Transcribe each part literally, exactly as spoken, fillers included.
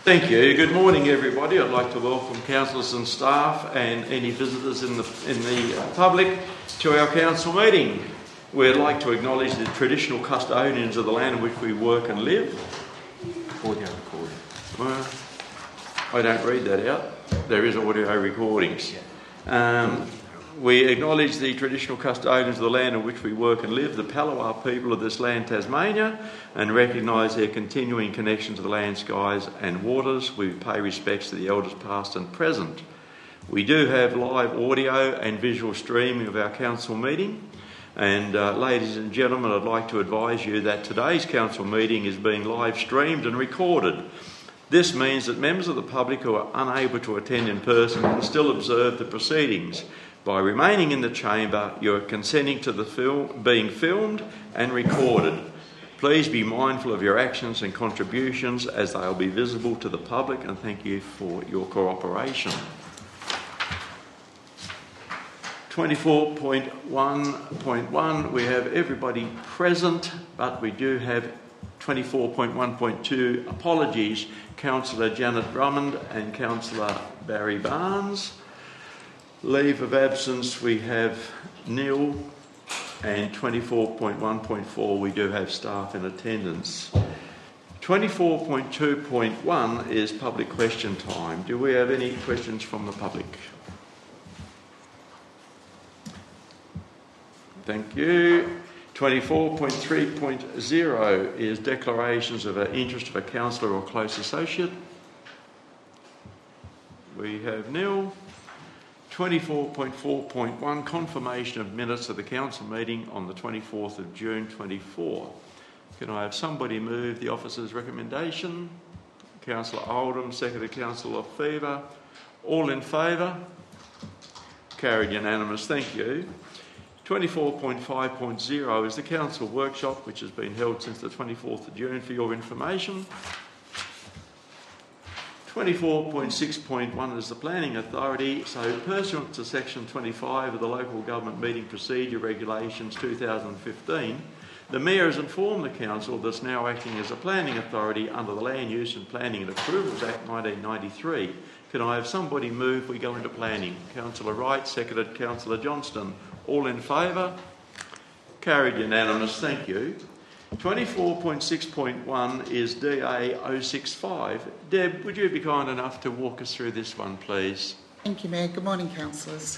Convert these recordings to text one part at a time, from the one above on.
Thank you. Good morning, everybody. I'd like to welcome councillors and staff and any visitors in the in the public to our council meeting. We'd like to acknowledge the traditional custodians of the land in which we work and live. Audio recording. Well, I don't read that out. There is audio recordings. Um, we acknowledge the traditional custodians of the land in which we work and live, the Palawa people of this land, Tasmania, and recognise their continuing connection to the land, skies and waters. We pay respects to the elders past and present. We do have live audio and visual streaming of our council meeting. And uh, ladies and gentlemen, I'd like to advise you that today's council meeting is being live streamed and recorded. This means that members of the public who are unable to attend in person can still observe the proceedings. By remaining in the chamber, you are consenting to the film being filmed and recorded. Please be mindful of your actions and contributions as they will be visible to the public, and thank you for your cooperation. twenty-four point one point one, we have everybody present, but we do have twenty-four point one point two apologies, Councillor Janet Drummond and Councillor Barry Barnes. Leave of absence, we have nil, and twenty-four point one point four, we do have staff in attendance. twenty-four point two point one is public question time. Do we have any questions from the public? Thank you. twenty-four point three point zero is declarations of an interest of a councillor or close associate. We have nil. twenty-four point four point one, confirmation of minutes of the council meeting on the twenty-fourth of June twenty-four. Can I have somebody move the officer's recommendation? Councillor Oldham, seconded Councillor Fever. All in favour? Carried unanimous. Thank you. twenty-four point five point zero is the council workshop, which has been held since the twenty-fourth of June for your information. twenty-four point six point one is the planning authority. So pursuant to section twenty-five of the Local Government Meeting Procedure Regulations two thousand fifteen, the Mayor has informed the council that's now acting as a planning authority under the Land Use and Planning and Approvals Act nineteen ninety-three. Can I have somebody move we go into planning? Councillor Wright, seconded Councillor Johnston. All in favour? Carried unanimous. Thank you. twenty-four point six point one is D A zero six five. Deb, would you be kind enough to walk us through this one, please? Thank you, Mayor. Good morning, councillors.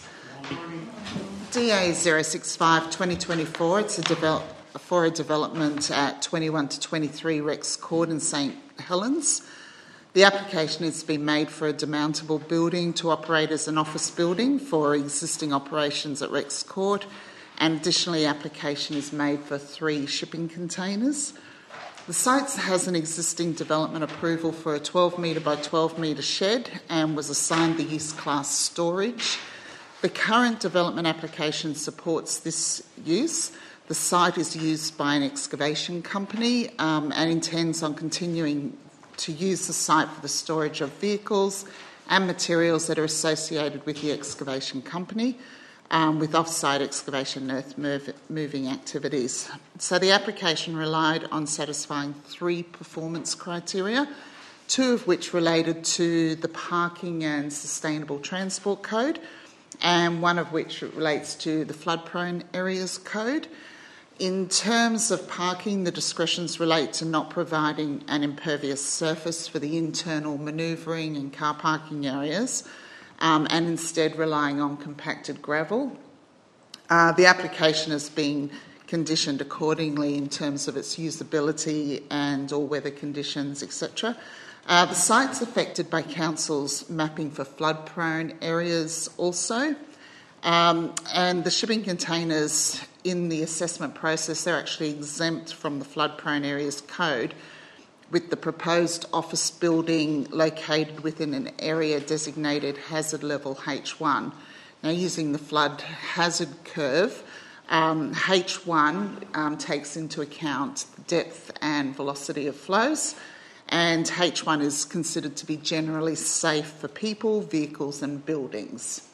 D A zero six five twenty twenty-four, it's a develop, for a development at twenty-one to twenty-three Rex Court in St Helens. The application has been made for a demountable building to operate as an office building for existing operations at Rex Court, and additionally application is made for three shipping containers. The site has an existing development approval for a twelve metre by twelve metre shed and was assigned the use class storage. The current development application supports this use. The site is used by an excavation company um, and intends on continuing to use the site for the storage of vehicles and materials that are associated with the excavation company, um, with off-site excavation and earth move, moving activities. So the application relied on satisfying three performance criteria, two of which related to the Parking and Sustainable Transport Code, and one of which relates to the Flood-Prone Areas Code. In terms of parking, the discretions relate to not providing an impervious surface for the internal manoeuvring and car parking areas, um, and instead relying on compacted gravel. Uh, the application has been conditioned accordingly in terms of its usability and all weather conditions, et cetera. Uh, the site's affected by council's mapping for flood-prone areas also. Um, and the shipping containers in the assessment process, they're actually exempt from the flood-prone areas code, with the proposed office building located within an area designated hazard level H one. Now, using the flood hazard curve, um, H one um, takes into account the depth and velocity of flows, and H one is considered to be generally safe for people, vehicles and buildings.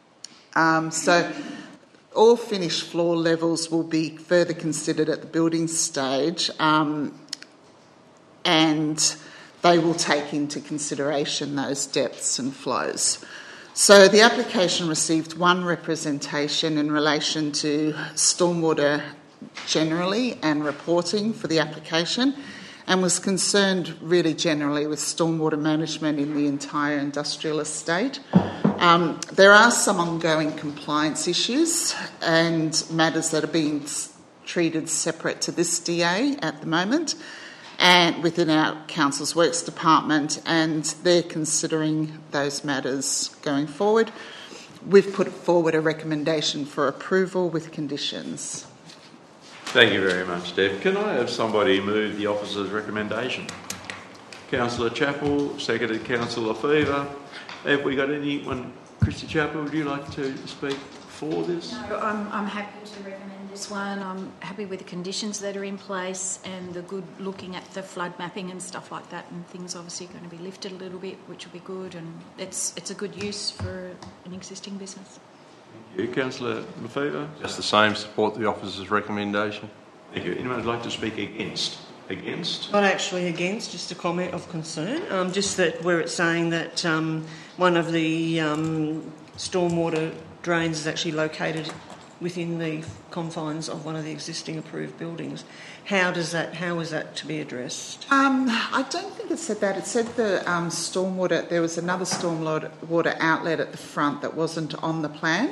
Um, so all finished floor levels will be further considered at the building stage, um, and they will take into consideration those depths and flows. So the application received one representation in relation to stormwater generally and reporting for the application, and was concerned really generally with stormwater management in the entire industrial estate. Um, there are some ongoing compliance issues and matters that are being treated separate to this D A at the moment and within our Council's Works Department, and they're considering those matters going forward. We've put forward a recommendation for approval with conditions. Thank you very much, Deb. Can I have somebody move the officer's recommendation? Councillor Chappell, seconded Councillor Fever. Have we got anyone? Christy Chappell, would you like to speak for this? No, I'm, I'm happy to recommend this one. I'm happy with the conditions that are in place and the good looking at the flood mapping and stuff like that, and things obviously are going to be lifted a little bit, which will be good, and it's it's a good use for an existing business. Thank you. Councillor Lefevre? Just the same, support the officer's recommendation. Thank you. Anyone would like to speak against? Against? Not actually against, just a comment of concern. Um, just that where it's saying that um, one of the um, stormwater drains is actually located within the confines of one of the existing approved buildings. How does that? How is that to be addressed? Um, I don't think it said that. It said the um, stormwater. There was another stormwater water outlet at the front that wasn't on the plan.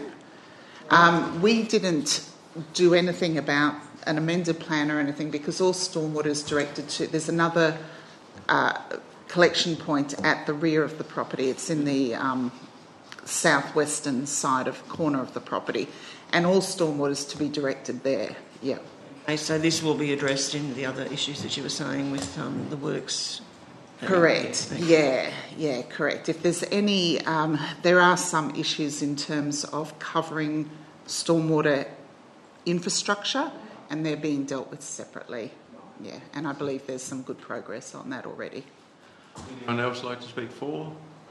Um, we didn't do anything about an amended plan or anything because all stormwater is directed to. There's another uh, collection point at the rear of the property. It's in the um, southwestern side of corner of the property, and all stormwater is to be directed there. Yeah. Okay, so this will be addressed in the other issues that you were saying with um, the works. Correct. Yeah, yeah, correct. If there's any, um, there are some issues in terms of covering stormwater infrastructure, and they're being dealt with separately. Yeah, and I believe there's some good progress on that already. Anyone else like to speak for?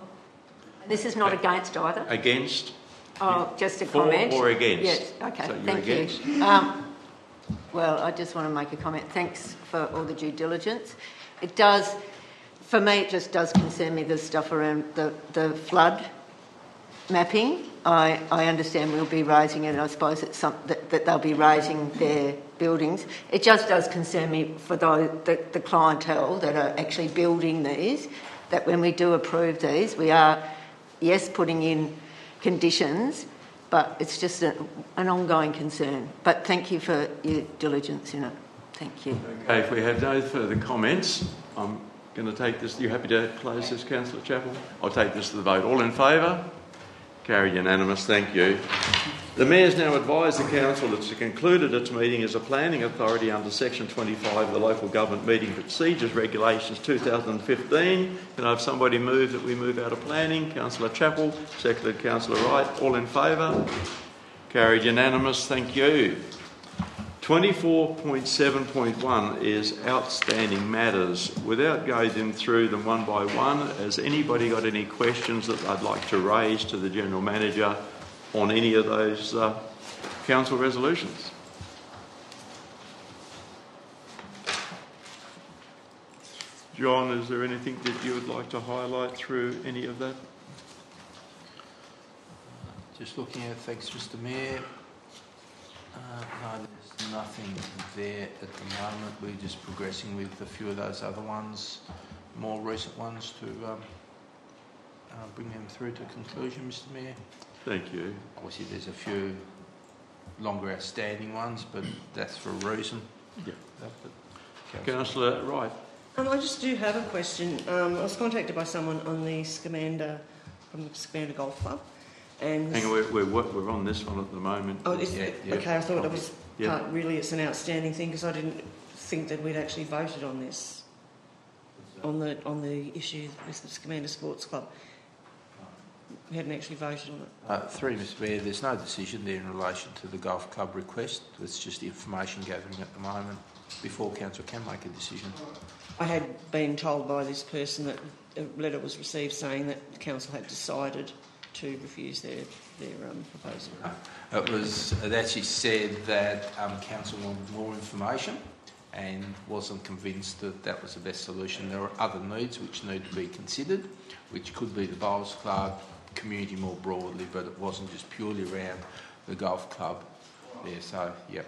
This is not against either. Against? Oh, just a For comment. or against? Yes. Okay. So you're Thank against. you. Um, well, I just want to make a comment. Thanks for all the due diligence. It does, for me, it just does concern me the stuff around the the flood mapping. I, I understand we'll be raising it, and I suppose it's some, that, that they'll be raising their buildings. It just does concern me for those, the, the clientele that are actually building these, that when we do approve these, we are, yes, putting in conditions, but it's just a, an ongoing concern. But thank you for your diligence in it. Thank you. Okay, if we have no further comments, I'm going to take this. Are you happy to close this, Councillor Chappell? I'll take this to the vote. All in favour? Carried unanimous. Thank you. The Mayor's now advised the Council that it's concluded its meeting as a planning authority under Section twenty-five of the Local Government Meeting Procedures Regulations two thousand fifteen. Can I have somebody move that we move out of planning? Councillor Chappell, seconded Councillor Wright. All in favour? Carried unanimous. Thank you. twenty-four point seven point one is outstanding matters. Without going them through them one by one, has anybody got any questions that they'd like to raise to the General Manager on any of those uh, council resolutions? John, is there anything that you would like to highlight through any of that? Just looking at, thanks Mister Mayor. Uh, no, there's nothing there at the moment. We're just progressing with a few of those other ones, more recent ones, to um, uh, bring them through to conclusion, Mister Mayor. Thank you. Obviously, there's a few longer outstanding ones, but that's for a reason. Yeah. Uh, Councillor Wright. Um, I just do have a question. Um, I was contacted by someone on the Scamander, from the Scamander Golf Club. And Hang on, we're, we're, we're on this one at the moment. oh, is Yeah, it? yeah. Okay, I thought it was Yeah. part, really it's an outstanding thing because I didn't think that we'd actually voted on this, on the on the issue with the Scamander Sports Club. We hadn't actually voted on it. Uh, three, Mister Mayor, there's no decision there in relation to the golf club request. It's just information gathering at the moment before council can make a decision. I had been told by this person that a letter was received saying that the council had decided to refuse their their um, proposal. It was it actually said that um, council wanted more information, and wasn't convinced that that was the best solution. There are other needs which need to be considered, which could be the Bowls Club, community more broadly, but it wasn't just purely around the golf club there. So, yep.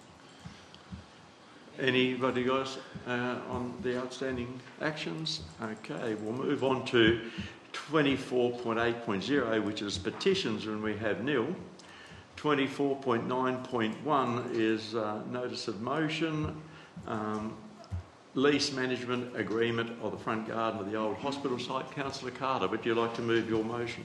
Anybody else uh, on the outstanding actions? Okay, we'll move on to twenty-four point eight point zero, which is petitions, and we have nil. twenty-four point nine point one is uh, notice of motion, um, lease management agreement of the front garden of the old hospital site. Councillor Carter, would you like to move your motion?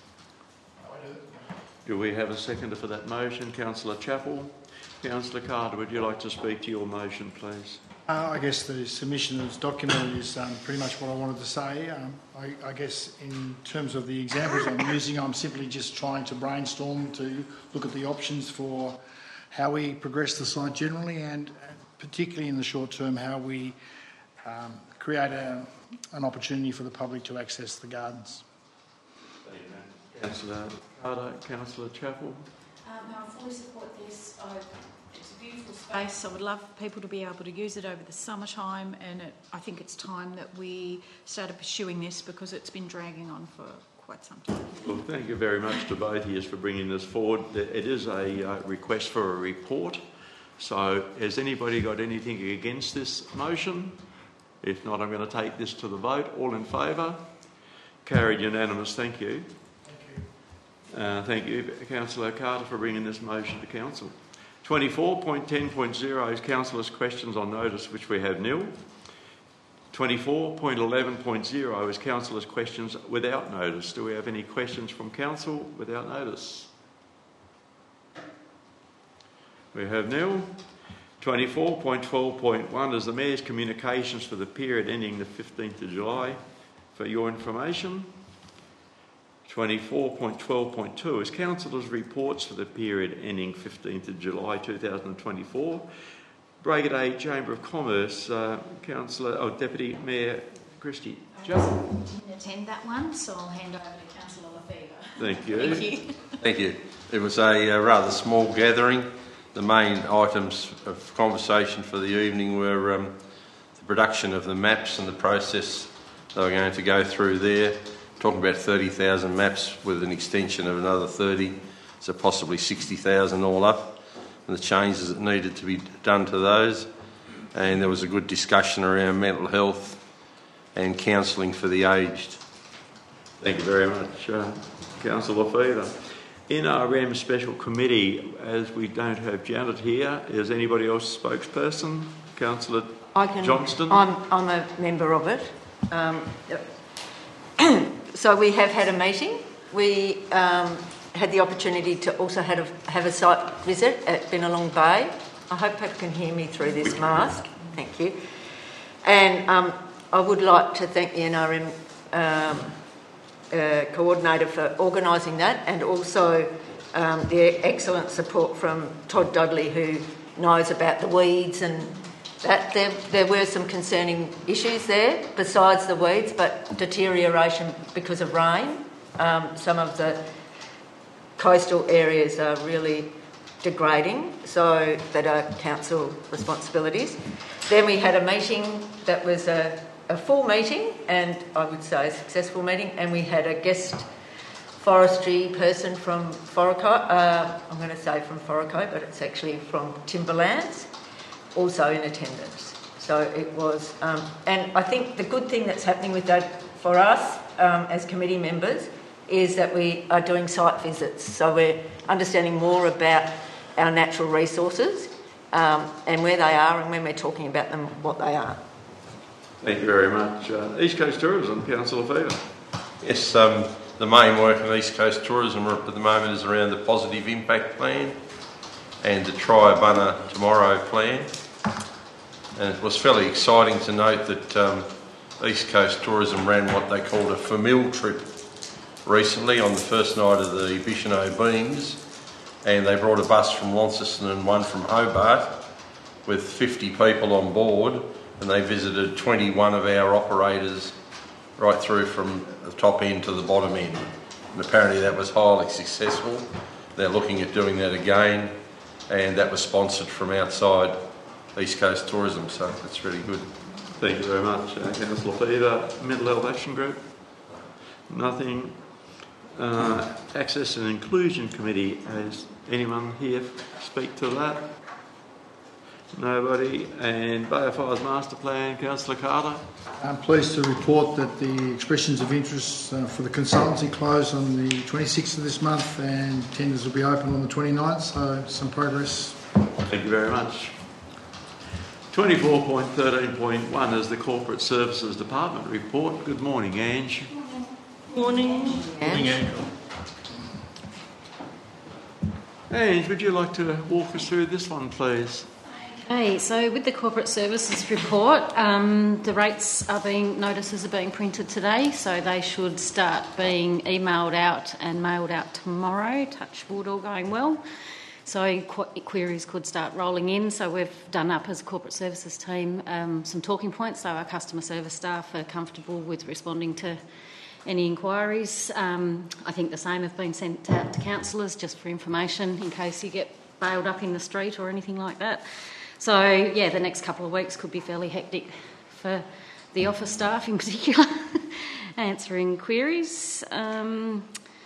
Do we have a seconder for that motion? Councillor Chappell. Councillor Carter, would you like to speak to your motion, please? Uh, I guess the submission that's documented is um, pretty much what I wanted to say. Um, I, I guess in terms of the examples I'm using, I'm simply just trying to brainstorm to look at the options for how we progress the site generally, and particularly in the short term, how we um, create a, an opportunity for the public to access the gardens. Councillor Carter, Councillor Chappell. Um, no, I fully support this. I, it's a beautiful space. I would love people to be able to use it over the summertime, and it, I think it's time that we started pursuing this because it's been dragging on for quite some time. Well, thank you very much to both of you for bringing this forward. It is a uh, request for a report. So has anybody got anything against this motion? If not, I'm going to take this to the vote. All in favour? Carried unanimous. Thank you. Uh, thank you, Councillor Carter, for bringing this motion to Council. twenty-four point ten point zero is Councillors' questions on notice, which we have nil. twenty-four point eleven point zero is Councillors' questions without notice. Do we have any questions from Council without notice? We have nil. twenty-four point twelve point one is the Mayor's communications for the period ending the fifteenth of July. For your information, twenty-four point twelve point two is Councillors' reports for the period ending fifteenth of July two thousand twenty-four. Bragaday Chamber of Commerce, uh, Councillor, oh, Deputy Mayor Christie. I didn't attend that one, so I'll hand over to Councillor Lefevre. Thank you. Thank you. Thank you. It was a uh, rather small gathering. The main items of conversation for the evening were um, the production of the maps and the process they were going to go through there. Talking about thirty thousand maps with an extension of another thirty, so possibly sixty thousand all up, and the changes that needed to be done to those. And there was a good discussion around mental health and counselling for the aged. Thank you very much, uh, Councillor Lefevre. In our R E M Special Committee, as we don't have Janet here, is anybody else spokesperson? Councillor I can, Johnston? I'm, I'm a member of it. Um, so we have had a meeting. We um, had the opportunity to also have a, have a site visit at Binalong Bay. I hope people can hear me through this mask. Thank you. And um, I would like to thank the N R M um, uh, coordinator for organising that, and also um, the excellent support from Todd Dudley, who knows about the weeds and that. There, there were some concerning issues there besides the weeds, but deterioration because of rain. Um, some of the coastal areas are really degrading, so that are council responsibilities. Then we had a meeting that was a, a full meeting, and I would say a successful meeting, and we had a guest forestry person from Foraco, uh, I'm going to say from Foraco, but it's actually from Timberlands, also in attendance. So it was, um, and I think the good thing that's happening with that for us um, as committee members is that we are doing site visits, so we're understanding more about our natural resources um, and where they are, and when we're talking about them, what they are. Thank you very much. Uh, East Coast Tourism, Councillor Fever. Yes, um, the main work on East Coast Tourism at the moment is around the Positive Impact Plan and the Try a Bunna Tomorrow plan. And it was fairly exciting to note that um, East Coast Tourism ran what they called a famille trip recently on the first night of the Bicheno Beams, and they brought a bus from Launceston and one from Hobart with fifty people on board, and they visited twenty-one of our operators right through from the top end to the bottom end. And apparently that was highly successful. They're looking at doing that again, and that was sponsored from outside East Coast tourism, so that's really good. Thank you very much. Uh, Councillor Fever, Mental Health Action Group? Nothing. Uh, Access and Inclusion Committee, has anyone here speak to that? Nobody. And Bay of Fires Master Plan, Councillor Carter? I'm pleased to report that the expressions of interest uh, for the consultancy close on the twenty-sixth of this month, and tenders will be open on the twenty-ninth, so some progress. Thank you very much. twenty-four point thirteen point one is the Corporate Services Department report. Good morning, Ange. Morning. And Ange, would you like to walk us through this one, please? Okay, so with the corporate services report, um, the rates are being, notices are being printed today, so they should start being emailed out and mailed out tomorrow, touch wood, all going well. So qu- queries could start rolling in. So we've done up as a corporate services team um, some talking points, so our customer service staff are comfortable with responding to any inquiries. Um, I think the same have been sent out to councillors just for information in case you get bailed up in the street or anything like that. So, yeah, the next couple of weeks could be fairly hectic for the office staff in particular, answering queries. Um,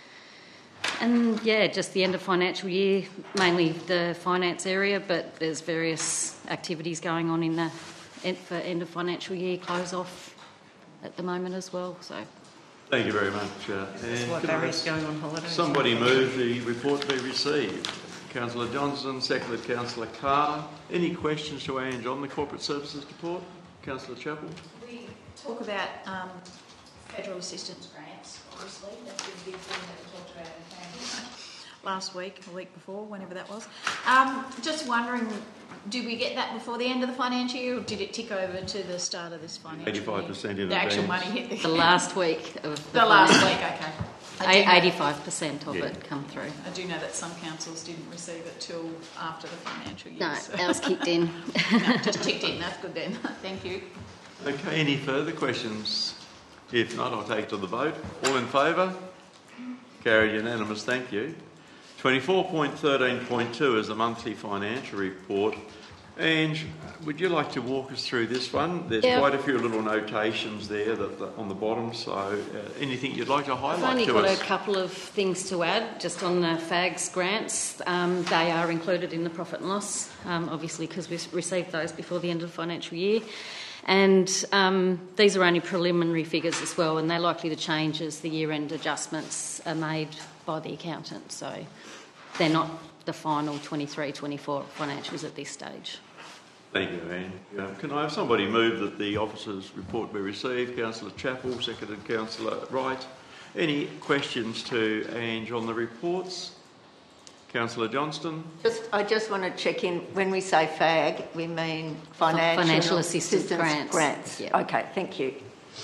and, yeah, just the end of financial year, mainly the finance area, but there's various activities going on in the for end of financial year close off at the moment as well. So, thank you very much. Uh, That's and why can I- Barry's going on holiday. Somebody move the report be received. Councillor Johnson, seconded Councillor Carter. Any questions to Ange on the Corporate Services report? Councillor Chappell. we talk about um, federal assistance grants, obviously. That's been a big thing that we talked about in family last week, a week before, whenever that was. Um, just wondering, did we get that before the end of the financial year, or did it tick over to the start of this financial year? eighty-five percent in The actual advance. money hit the, The last week of the last week, okay. I do know- eighty-five percent of Yeah. it come through. I do know that some councils didn't receive it till after the financial year. No, so- ours kicked in. No, just ticked in, that's good then. Thank you. Okay, any further questions? If not, I'll take to the vote. All in favour? Carried unanimous, thank you. twenty-four point thirteen point two is the monthly financial report. Ange, would you like to walk us through this one? There's Yeah. quite a few little notations there that, that on the bottom, so uh, anything you'd like to I've highlight only to got us? a couple of things to add just on the F A G S grants. Um, they are included in the profit and loss, um, obviously, because we received those before the end of the financial year. And um, these are only preliminary figures as well, and they're likely to change as the year-end adjustments are made by the accountant. So they're not the final twenty-three twenty-four financials at this stage. Thank you, Anne. Uh, can I have somebody move that the officer's report be received? Councillor Chappell, seconded Councillor Wright. Any questions to Ange on the reports? Councillor Johnston. just, I just want to check in. When we say F A G, we mean financial, Financial assistance grants. grants. Yeah. Okay, thank you.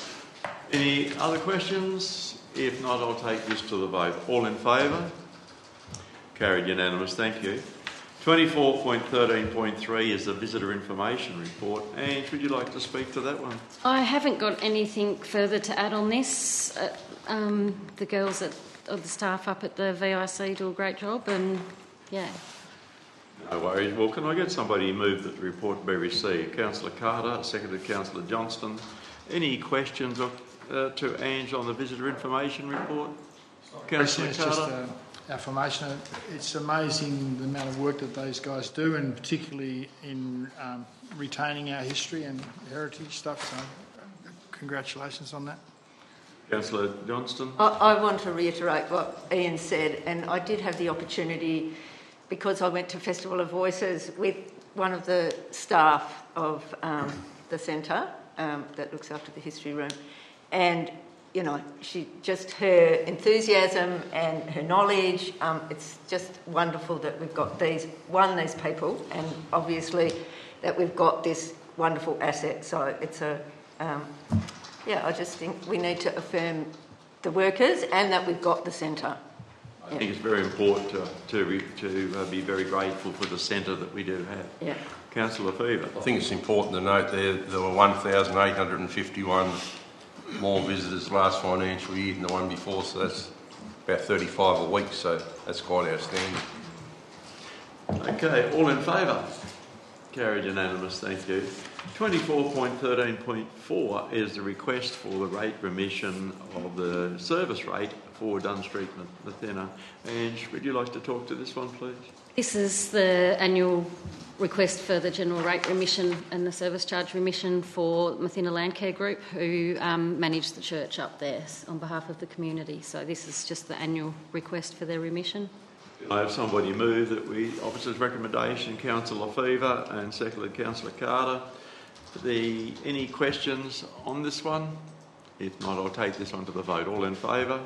Any other questions? If not, I'll take this to the vote. All in favour? Carried unanimous, thank you. twenty-four point thirteen point three is the visitor information report. Ange, would you like to speak to that one? I haven't got anything further to add on this. Uh, um, the girls at, or the staff up at the V I C do a great job, and yeah. No worries. Well, can I get somebody to move that the report be received? Councillor Carter, seconded Councillor Johnston. Any questions of, uh, to Ange on the visitor information report? Councillor It's just Carter. uh, affirmation. It's amazing the amount of work that those guys do, and particularly in um, retaining our history and heritage stuff. So, uh, congratulations on that. Councillor Johnston. I, I want to reiterate what Ian said, and I did have the opportunity, because I went to Festival of Voices with one of the staff of um, the centre um, that looks after the history room, and you know, she just her enthusiasm and her knowledge. Um, it's just wonderful that we've got these one these people, and obviously that we've got this wonderful asset. So it's a um, yeah. I just think we need to affirm the workers and that we've got the centre. I think it's very important to to, re, to uh, be very grateful for the centre that we do have. Yeah. Councillor Fever. I think it's important to note there there were one thousand eight hundred fifty-one more visitors last financial year than the one before, so that's about thirty-five a week, so that's quite outstanding. Okay, all in favour? Carried unanimous, thank you. twenty-four point thirteen point four is the request for the rate remission of the service rate for Dunn Street, Mathena. Ange, would you like to talk to this one, please? This is the annual request for the general rate remission and the service charge remission for Mathena Landcare Group, who um, manage the church up there on behalf of the community. So this is just the annual request for their remission. I have somebody move that we, officer's recommendation, Councillor Fever and seconded Councillor Carter. The, any questions on this one? If not, I'll take this one to the vote. All in favour?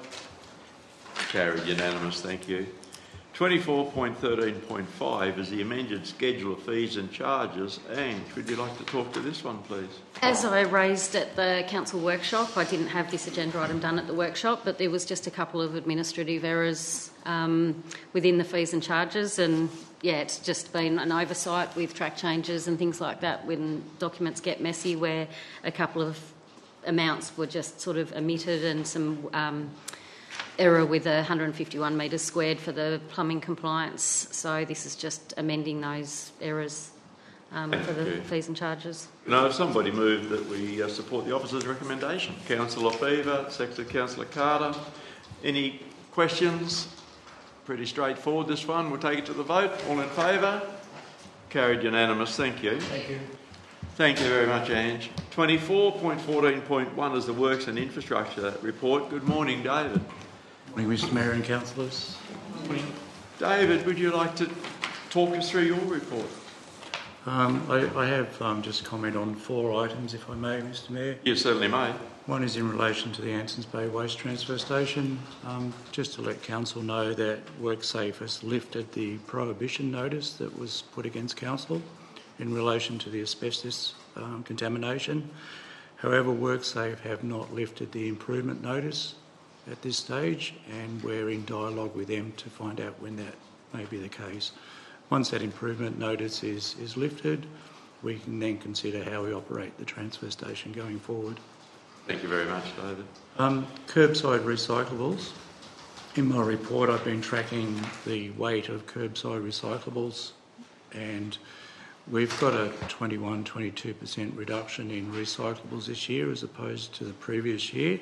Carried unanimous, thank you. twenty-four point thirteen point five is the amended schedule of fees and charges. Ange, would you like to talk to this one, please? As I raised at the council workshop, I didn't have this agenda item done at the workshop, but there was just a couple of administrative errors um, within the fees and charges, and yeah, it's just been an oversight with track changes and things like that when documents get messy, where a couple of amounts were just sort of omitted, and some um, error with one hundred fifty-one metres squared for the plumbing compliance. So this is just amending those errors um, for the you. fees and charges. Now, if somebody moved that we uh, support the officer's recommendation. Councillor Fever, seconded Councillor Carter. Any questions? Pretty straightforward, this one. We'll take it to the vote. All in favour? Carried unanimous. Thank you. Thank you. Thank you very much, Ange. twenty-four point fourteen point one is the Works and Infrastructure report. Good morning, David. Morning, Mister Mayor and councillors. Morning. David, would you like to talk us through your report? Um, I, I have um, just comment on four items, if I may, Mister Mayor. You certainly may. One is in relation to the Ansons Bay Waste Transfer Station. Um, just to let council know that WorkSafe has lifted the prohibition notice that was put against council in relation to the asbestos um, contamination. However, WorkSafe have not lifted the improvement notice at this stage, and we're in dialogue with them to find out when that may be the case. Once that improvement notice is, is lifted, we can then consider how we operate the transfer station going forward. Thank you very much, David. Um, curbside recyclables. In my report, I've been tracking the weight of curbside recyclables, and we've got a twenty-one, twenty-two percent reduction in recyclables this year as opposed to the previous year.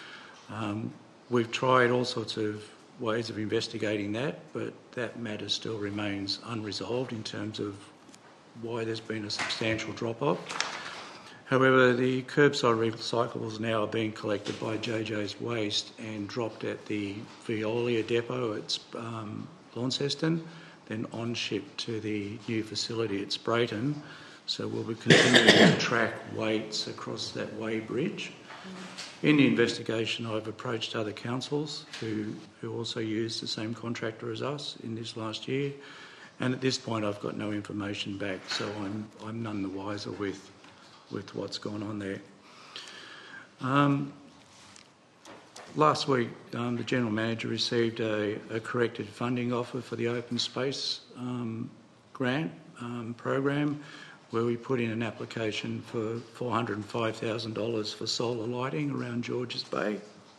Um, we've tried all sorts of ways of investigating that, but that matter still remains unresolved in terms of why there's been a substantial drop-off. However, the curbside recyclables now are being collected by J J's Waste and dropped at the Veolia depot at um, Launceston, then on-shipped to the new facility at Sprayton. So we'll be continuing to track weights across that weighbridge. In the investigation, I've approached other councils who, who also used the same contractor as us in this last year, and at this point I've got no information back, so I'm, I'm none the wiser with, with what's gone on there. Um, last week, um, the General Manager received a, a corrected funding offer for the Open Space um, grant um, program, where we put in an application for four hundred five thousand dollars for solar lighting around Georges Bay.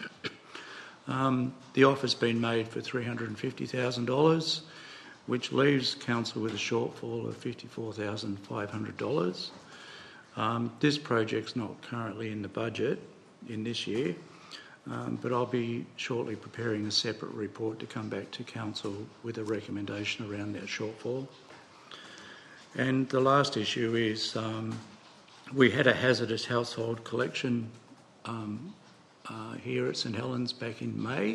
Um, the offer's been made for three hundred fifty thousand dollars, which leaves council with a shortfall of fifty-four thousand five hundred dollars. Um, this project's not currently in the budget in this year, um, but I'll be shortly preparing a separate report to come back to council with a recommendation around that shortfall. And the last issue is um, we had a hazardous household collection um, uh, here at St Helens back in May.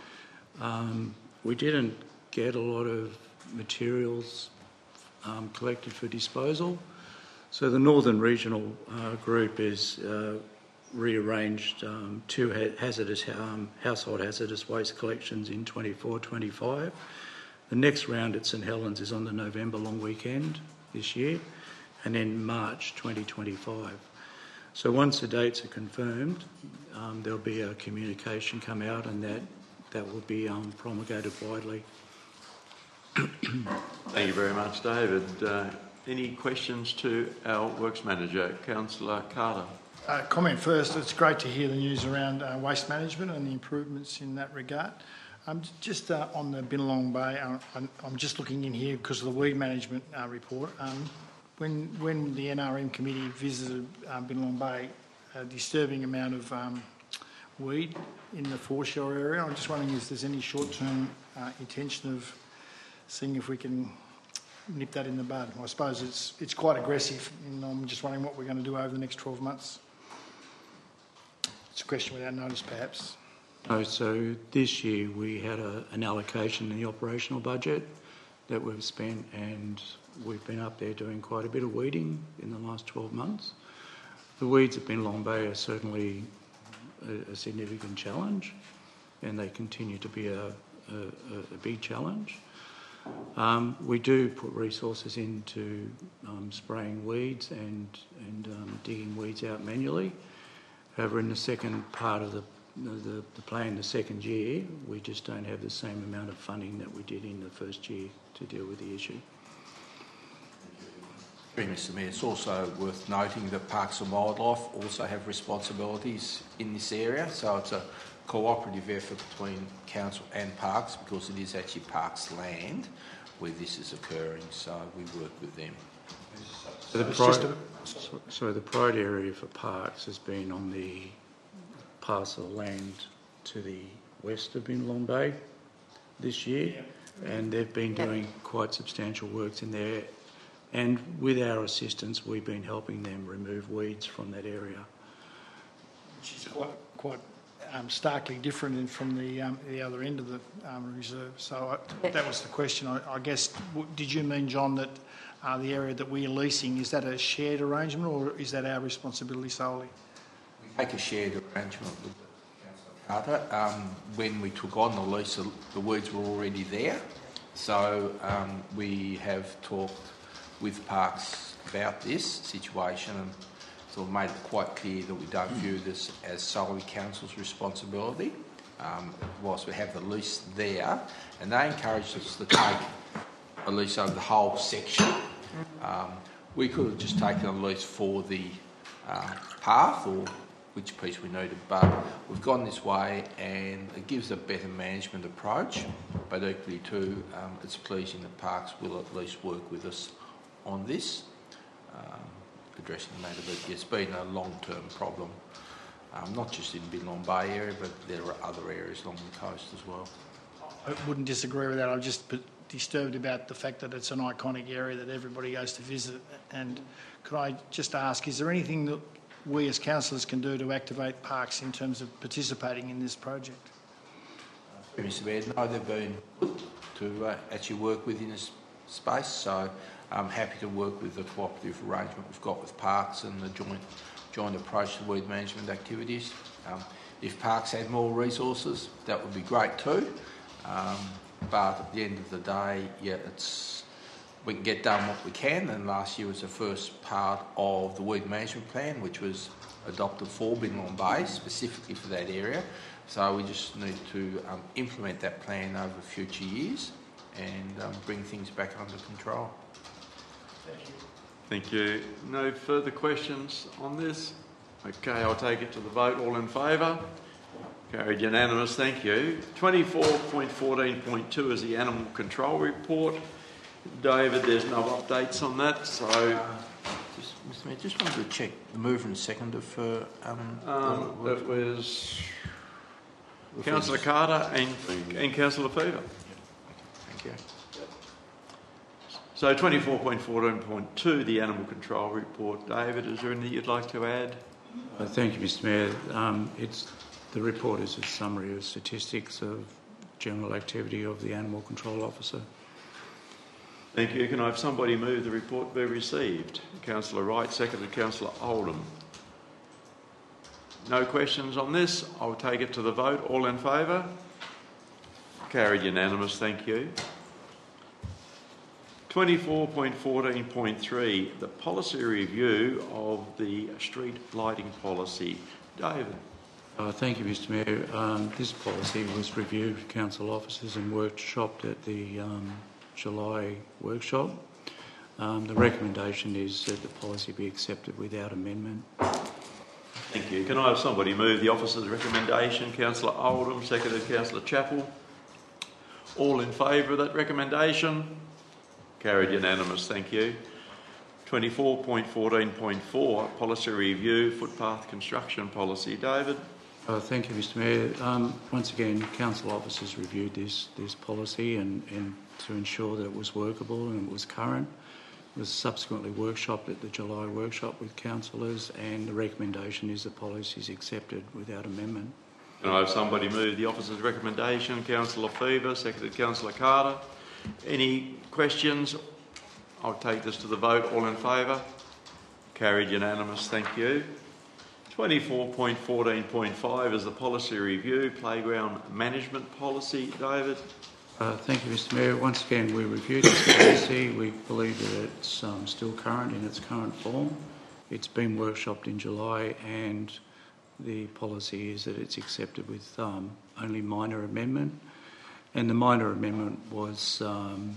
Um, we didn't get a lot of materials um, collected for disposal. So the Northern Regional uh, Group is uh, rearranged um, two ha- hazardous um, household hazardous waste collections in twenty-four twenty-five. The next round at St Helens is on the November long weekend this year, and then March twenty twenty-five. So once the dates are confirmed, um, there'll be a communication come out, and that, that will be um, promulgated widely. Thank you very much, David. Uh, any questions to our Works Manager, Councillor Carter? Uh, comment first, it's great to hear the news around uh, waste management and the improvements in that regard. Um, just uh, on the Billabong Bay, uh, I'm, I'm just looking in here because of the weed management uh, report. Um, when when the N R M committee visited um, Billabong Bay, a disturbing amount of um, weed in the foreshore area. I'm just wondering if there's any short-term uh, intention of seeing if we can nip that in the bud. I suppose it's it's quite aggressive, and I'm just wondering what we're going to do over the next twelve months. It's a question without notice, perhaps. No, so this year we had a, an allocation in the operational budget that we've spent, and we've been up there doing quite a bit of weeding in the last twelve months. The weeds at Billabong Bay are certainly a, a significant challenge, and they continue to be a, a, a big challenge. Um, we do put resources into um, spraying weeds and, and um, digging weeds out manually. However, in the second part of the, the, the plan, the second year, we just don't have the same amount of funding that we did in the first year to deal with the issue. Mister Mayor, it's also worth noting that Parks and Wildlife also have responsibilities in this area, so it's a cooperative effort between Council and Parks, because it is actually Parks land where this is occurring, so we work with them. So the, pri- so, so the priority area for Parks has been on the parcel of land to the west of Billabong Bay this year, and they've been doing quite substantial works in there, and with our assistance we've been helping them remove weeds from that area. Which is quite, quite um, starkly different in, from the um, the other end of the um, reserve. So I, that was the question. I, I guess, w- did you mean, John, that uh, the area that we're leasing, is that a shared arrangement, or is that our responsibility solely? We take a shared arrangement with Councillor Carter. Um, when we took on the lease, the weeds were already there, so um, we have talked with Parks about this situation and sort of made it quite clear that we don't view this as solely Council's responsibility, um, whilst we have the lease there, and they encouraged us to take a lease over the whole section. Um, we could have just taken a lease for the uh, path or which piece we needed, but we've gone this way and it gives a better management approach, but equally too, um, it's pleasing that Parks will at least work with us on this, um, addressing the matter, but it's been a long-term problem, um, not just in Billabong Bay area, but there are other areas along the coast as well. I wouldn't disagree with that. I'm just disturbed about the fact that it's an iconic area that everybody goes to visit. And could I just ask, is there anything that we as councillors can do to activate Parks in terms of participating in this project? Uh, Mister Mayor, no, they've been good to uh, actually work within this space, so I'm happy to work with the cooperative arrangement we've got with Parks and the joint joint approach to weed management activities. Um, if Parks had more resources, that would be great too. Um, but at the end of the day, yeah, it's we can get done what we can. And last year was the first part of the weed management plan, which was adopted for Billabong Bay specifically for that area. So we just need to um, implement that plan over future years and um, bring things back under control. Thank you. Thank you. No further questions on this? Okay, I'll take it to the vote. All in favour? Carried unanimous, thank you. twenty-four point fourteen point two is the Animal Control Report. David, there's no updates on that, so... Uh, just, Mister Mayor, just wanted to check the mover and seconder for... Um, um, the, it was Councillor Carter and, and Councillor Fever. Thank you. So twenty-four point fourteen point two, the Animal Control Report. David, is there anything you'd like to add? Uh, thank you, Mister Mayor. Um, it's, the report is a summary of statistics of general activity of the Animal Control Officer. Thank you. Can I have somebody move the report be received? Councillor Wright, seconded Councillor Oldham. No questions on this. I'll take it to the vote. All in favour? Carried unanimous, thank you. twenty-four point fourteen point three, the policy review of the street lighting policy. David. Uh, thank you, Mister Mayor. Um, this policy was reviewed with council officers and workshopped at the um, July workshop. Um, the recommendation is that the policy be accepted without amendment. Thank you. Can I have somebody move the officer's recommendation? Councillor Oldham, seconded Councillor Chappell. All in favour of that recommendation? Carried unanimous, thank you. twenty-four point fourteen point four, policy review, footpath construction policy. David. Uh, thank you, Mister Mayor. Um, once again, council officers reviewed this this policy and, and to ensure that it was workable and it was current. It was subsequently workshopped at the July workshop with councillors, and the recommendation is the policy is accepted without amendment. Can I have somebody move the officer's recommendation? Councillor Fever, seconded Councillor Carter. Any questions? I'll take this to the vote. All in favour? Carried unanimous. Thank you. twenty-four point fourteen point five is the policy review, playground management policy. David. Uh, thank you, Mister Mayor. Once again, we reviewed this policy. We believe that it's um, still current in its current form. It's been workshopped in July, and the policy is that it's accepted with um, only minor amendment. And the minor amendment was um,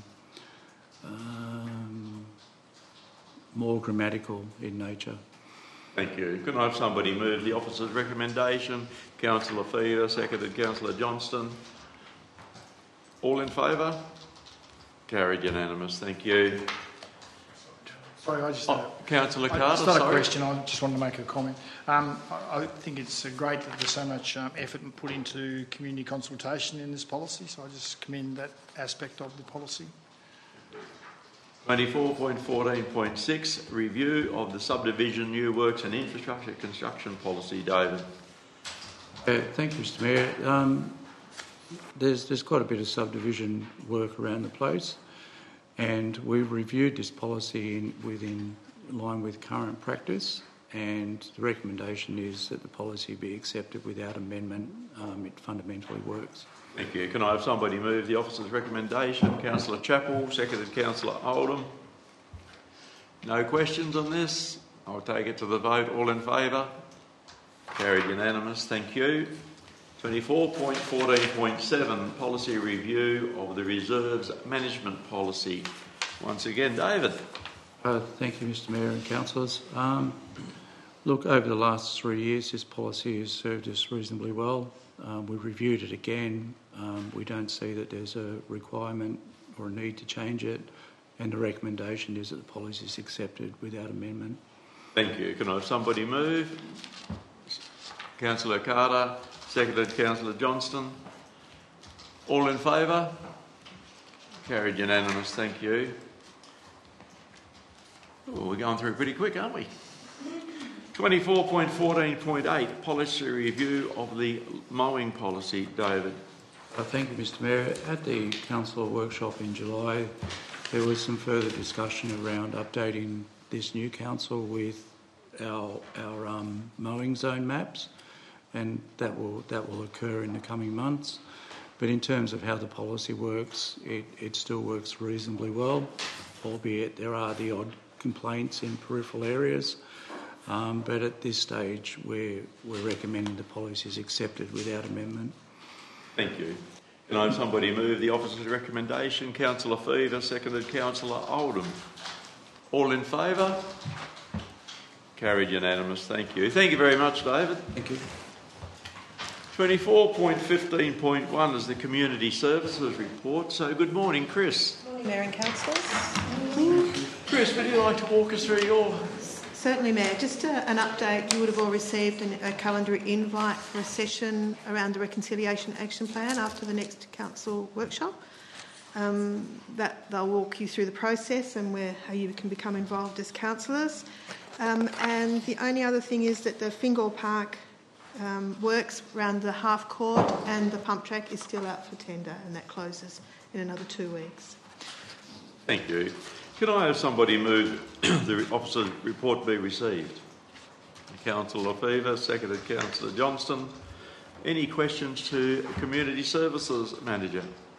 um, more grammatical in nature. Thank you. Can I have somebody move the officer's recommendation? Councillor Feeder, seconded Councillor Johnston. All in favour? Carried unanimous. Thank you. Sorry, I just... Oh, Councillor Carter, It's not sorry. a question, I just wanted to make a comment. Um, I, I think it's uh, great that there's so much um, effort put into community consultation in this policy, so I just commend that aspect of the policy. twenty-four point fourteen point six, review of the subdivision new works and infrastructure construction policy. David. Uh, thank you, Mister Mayor. Um, there's, there's quite a bit of subdivision work around the place, and we've reviewed this policy in, within line with current practice, and the recommendation is that the policy be accepted without amendment. Um, it fundamentally works. Thank you. Can I have somebody move the officer's recommendation? Councillor Chappell, seconded Councillor Oldham. No questions on this? I'll take it to the vote. All in favour? Carried unanimous. Thank you. twenty-four point fourteen point seven, policy review of the reserves management policy. Once again, David. Uh, thank you, Mister Mayor and councillors. Um, look, over the last three years, this policy has served us reasonably well. Um, we've reviewed it again. Um, we don't see that there's a requirement or a need to change it, and the recommendation is that the policy is accepted without amendment. Thank you. Can I have somebody move? Councillor Carter, seconded Councillor Johnston. All in favour? Carried unanimous. Thank you. Well, we're going through pretty quick, aren't we? twenty-four point fourteen point eight, policy review of the mowing policy. David. Uh, thank you, Mister Mayor. At the council workshop in July, there was some further discussion around updating this new council with our our um, mowing zone maps, and that will that will occur in the coming months. But in terms of how the policy works, it, it still works reasonably well, albeit there are the odd complaints in peripheral areas. Um, but at this stage, we're, we're recommending the policy is accepted without amendment. Thank you. Can I have somebody move the officer's recommendation? Councillor Feeder, seconded Councillor Oldham. All in favour? Carried unanimous. Thank you. Thank you very much, David. Thank you. twenty-four point fifteen point one is the Community Services Report. So good morning, Chris. Good morning, Mayor and Councillors. Chris, would you like to walk us through your... Certainly, Mayor. Just a, an update. You would have all received an, a calendar invite for a session around the Reconciliation Action Plan after the next council workshop. Um, that they'll walk you through the process and where how you can become involved as councillors. Um, and the only other thing is that the Fingal Park um, works around the half court and the pump track is still out for tender, and that closes in another two weeks. Thank you. Can I have somebody move the officer's report be received? Councillor Fever, seconded Councillor Johnston. Any questions to Community Services Manager?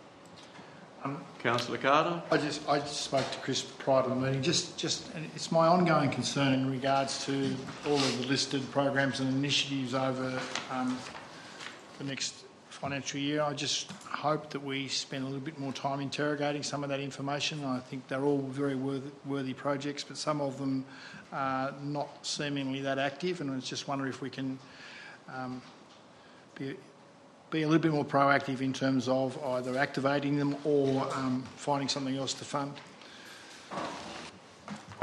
Um, Councillor Carter. I just I just spoke to Chris prior to the meeting. Just just and it's my ongoing concern in regards to all of the listed programs and initiatives over um, the next financial year. I just hope that we spend a little bit more time interrogating some of that information. I think they're all very worthy, worthy projects, but some of them are not seemingly that active, and I just wonder if we can um, be, be a little bit more proactive in terms of either activating them or um, finding something else to fund.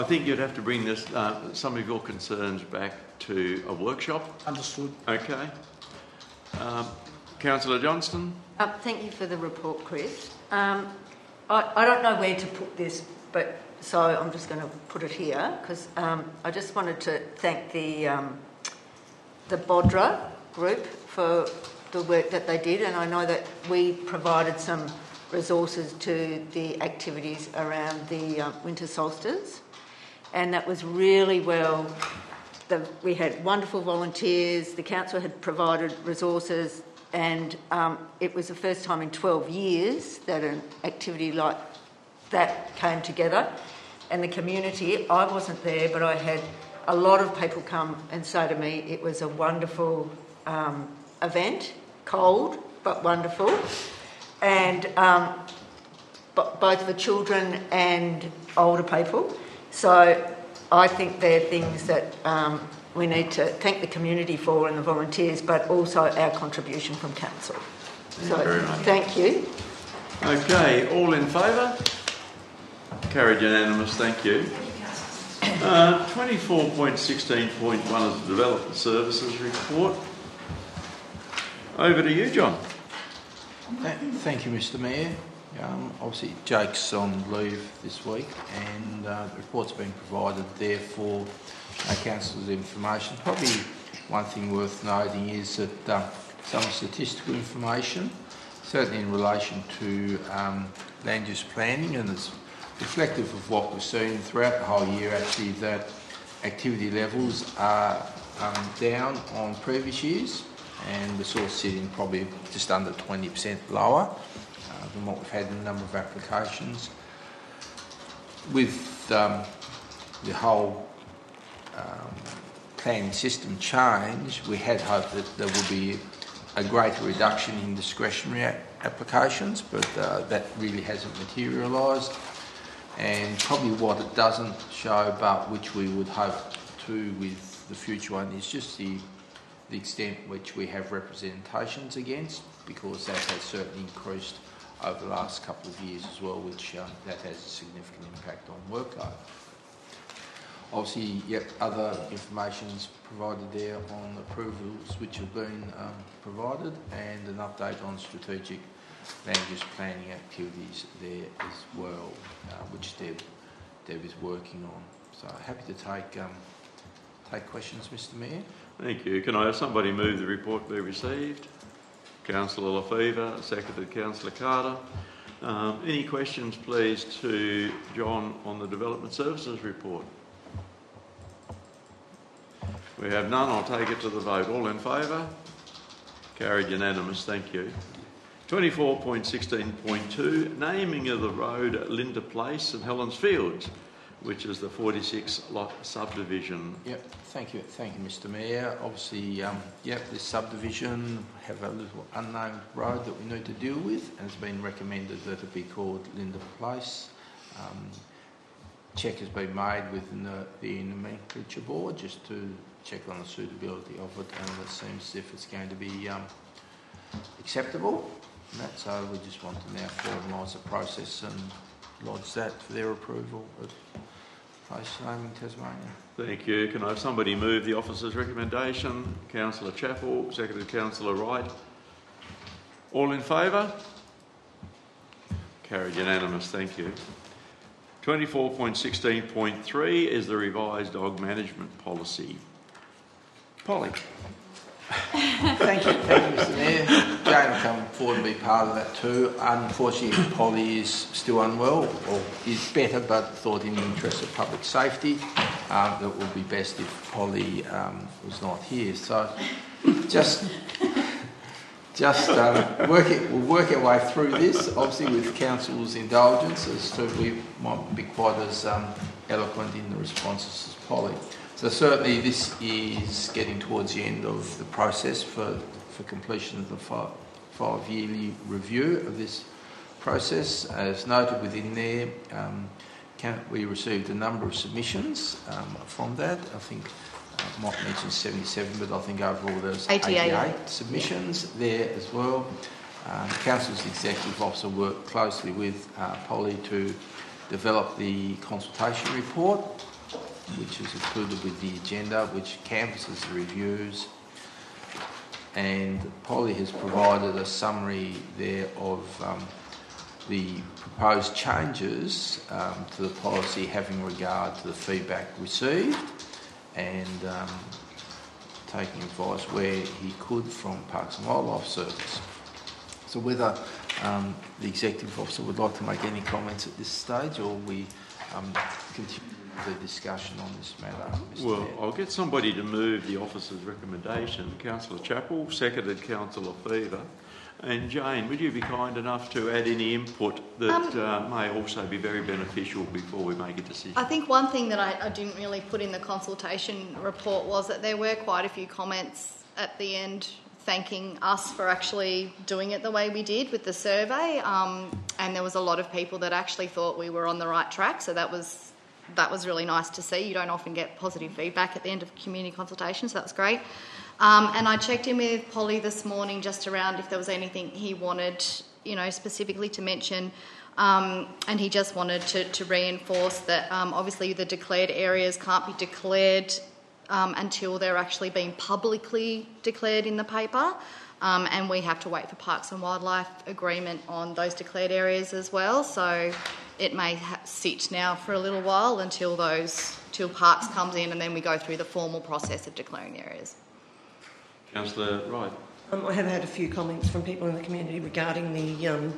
I think you'd have to bring this, uh, some of your concerns back to a workshop. Understood. Okay. Um, Councillor Johnston? Uh, thank you for the report, Chris. Um, I, I don't know where to put this, but so I'm just going to put it here because um, I just wanted to thank the um, the BODRA group for the work that they did, and I know that we provided some resources to the activities around the uh, winter solstice, and that was really well. The, we had wonderful volunteers. The council had provided resources. And um, it was the first time in twelve years that an activity like that came together. And the community, I wasn't there, but I had a lot of people come and say to me it was a wonderful um, event, cold but wonderful. And um, b- both for children and older people. So I think they're things that um, we need to thank the community for and the volunteers, but also our contribution from council. So thank you. Okay, all in favour? Carried unanimous, thank you. Uh, twenty-four point sixteen point one is the Development Services Report. Over to you, John. Th- Thank you, Mr Mayor. Um, obviously, Jake's on leave this week, and uh, the report's been provided there for uh, council's information. Probably one thing worth noting is that uh, some statistical information, certainly in relation to um, land use planning, and it's reflective of what we've seen throughout the whole year, actually, that activity levels are um, down on previous years, and we're sort of sitting probably just under twenty percent lower uh, than what we've had in a number of applications. With um, the whole um, planning system change, we had hoped that there would be a greater reduction in discretionary a- applications, but uh, that really hasn't materialised. And probably what it doesn't show, but which we would hope to with the future one, is just the the extent which we have representations against, because that has certainly increased over the last couple of years as well, which um, that has a significant impact on workload. Obviously, yep, other information's provided there on approvals which have been um, provided, and an update on strategic land use planning activities there as well, uh, which Deb, Deb is working on. So happy to take um, take questions, Mr Mayor. Thank you. Can I have somebody move the report be received? Councillor Lefevre, seconded Councillor Carter. Um, any questions, please, to John on the Development Services Report? We have none. I'll take it to the vote. All in favour? Carried unanimous. Thank you. twenty-four point sixteen point two, naming of the road at Linda Place and Helens Fields, which is the forty-six lot subdivision. Yep, thank you, thank you, Mr Mayor. Obviously, um, yep, this subdivision have a little unnamed road that we need to deal with, and it's been recommended that it be called Linda Place. Um, check has been made within the, the nomenclature board just to check on the suitability of it, and it seems as if it's going to be um, acceptable. And that, so we just want to now formalise the process and lodge that for their approval at Place Name in Tasmania. Thank you. Can I have somebody move the officer's recommendation? Councillor Chappell, seconded Councillor Wright. All in favour? Carried unanimous. Thank you. twenty-four point sixteen point three is the revised dog management policy. Polly. Thank you, thank you, Mr Mayor. Jane will come forward and be part of that too. Unfortunately, Polly is still unwell, or is better, but thought in the interest of public safety, um, that it would be best if Polly um, was not here. So just just um, work it, we'll work our way through this, obviously with Council's indulgence, as to we might be quite as um, eloquent in the responses as Polly. So certainly this is getting towards the end of the process for, for completion of the five, five-yearly review of this process. As noted within there, um, can, we received a number of submissions um, from that. I think uh, I might mention seventy-seven, but I think overall there's eighty-eight, eighty-eight submissions there as well. Um, Council's Executive Officer worked closely with uh, Polly to develop the consultation report. which is included with the agenda, which canvasses the reviews. And Polly has provided a summary there of um, the proposed changes um, to the policy having regard to the feedback received and um, taking advice where he could from Parks and Wildlife Service. So whether um, the Executive Officer would like to make any comments at this stage, or we um, continue the discussion on this matter, Mister Well, Mayor. I'll get somebody to move the officer's recommendation. Councillor Chappell, seconded Councillor Fever. And Jane, would you be kind enough to add any input that Um, uh, may also be very beneficial before we make a decision? I think one thing that I, I didn't really put in the consultation report was that there were quite a few comments at the end thanking us for actually doing it the way we did with the survey, um, and there was a lot of people that actually thought we were on the right track, so that was that was really nice to see. You don't often get positive feedback at the end of community consultation, so that was great. Um, and I checked in with Polly this morning just around if there was anything he wanted, you know, specifically to mention. Um, and he just wanted to, to reinforce that um, obviously the declared areas can't be declared um, until they're actually being publicly declared in the paper. Um, and we have to wait for Parks and Wildlife agreement on those declared areas as well. So it may ha- sit now for a little while until those, till Parks comes in, and then we go through the formal process of declaring the areas. Councillor Wright. Um, I have had a few comments from people in the community regarding the um,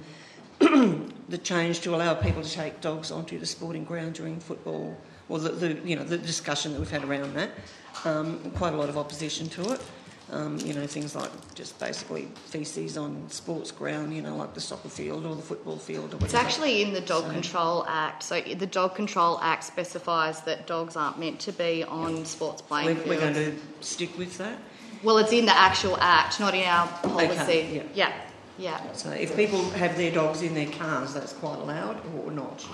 the change to allow people to take dogs onto the sporting ground during football, or the, the you know the discussion that we've had around that. Um, quite a lot of opposition to it. Um, you know, things like just basically faeces on sports ground, you know, like the soccer field or the football field or whatever. It's actually in the Dog So- Control Act. So the Dog Control Act specifies that dogs aren't meant to be on sports playing We're, fields. we're going to stick with that. Well, it's in the actual Act, not in our policy. Okay, yeah. yeah, So if people have their dogs in their cars, that's quite allowed or not?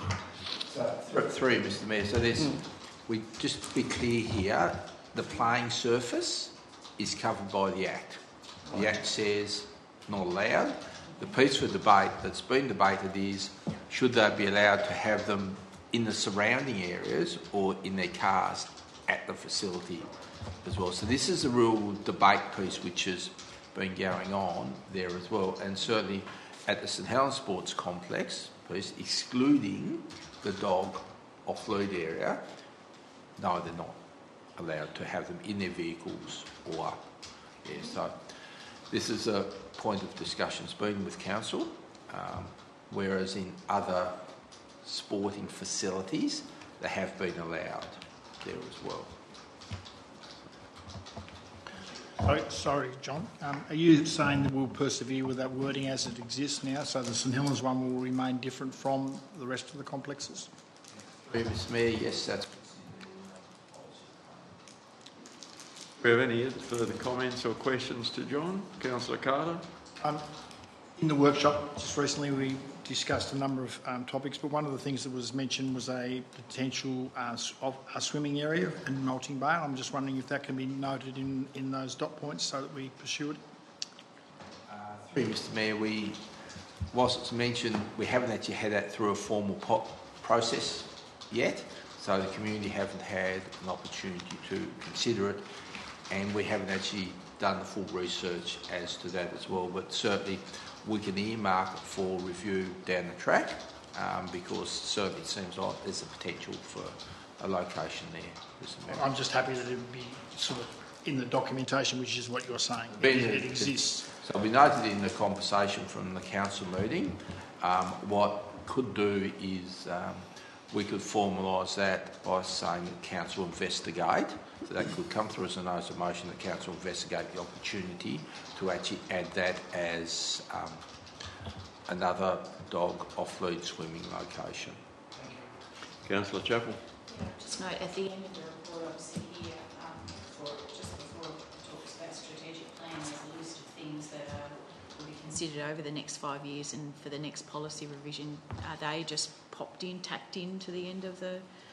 Th- Three, Mister Mayor. So there's, Mm. we just to be clear here, the playing surface is covered by the Act. The Act says not allowed. The piece for debate that's been debated is should they be allowed to have them in the surrounding areas or in their cars at the facility as well. So this is a real debate piece which has been going on there as well, and certainly at the St Helens Sports Complex piece, excluding the dog off-lead area, no, they're not allowed to have them in their vehicles or up. Yeah, so this is a point of discussion it's been with council, um, whereas in other sporting facilities they have been allowed there as well. Oh, sorry, John. Um, are you saying that we'll persevere with that wording as it exists now, so the St Helens one will remain different from the rest of the complexes? Mister Mayor, yes, that's. Do we have any further comments or questions to John? Councillor Carter? Um, in the workshop just recently we discussed a number of um, topics, but one of the things that was mentioned was a potential uh, s- of a swimming area in Melting Bay. I'm just wondering if that can be noted in, in those dot points so that we pursue it. Uh, through Mister Mayor, we, whilst it's mentioned, we haven't actually had that through a formal po- process yet, so the community haven't had an opportunity to consider it, and we haven't actually done the full research as to that as well, but certainly we can earmark it for review down the track, um, because certainly it seems like there's a potential for a location there, Mister Mayor. I'm just happy that it would be sort of in the documentation, which is what you're saying. Been- It, it exists. So we noted in the conversation from the council meeting, um, what could do is um, we could formalise that by saying that council investigate. So that could come through as a notice of motion that council investigate the opportunity to actually add that as um, another dog off-lead swimming location. Councillor Chappell? Just note at the end of the report, obviously here, um, before, just before it talks about strategic plan, there's a list of things that are, will be considered over the next five years and for the next policy revision. Are they just popped in, tacked in to the end of the